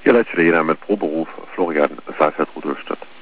Hier letzte jeder mit Proberuf Florian Seifert Rudolstadt.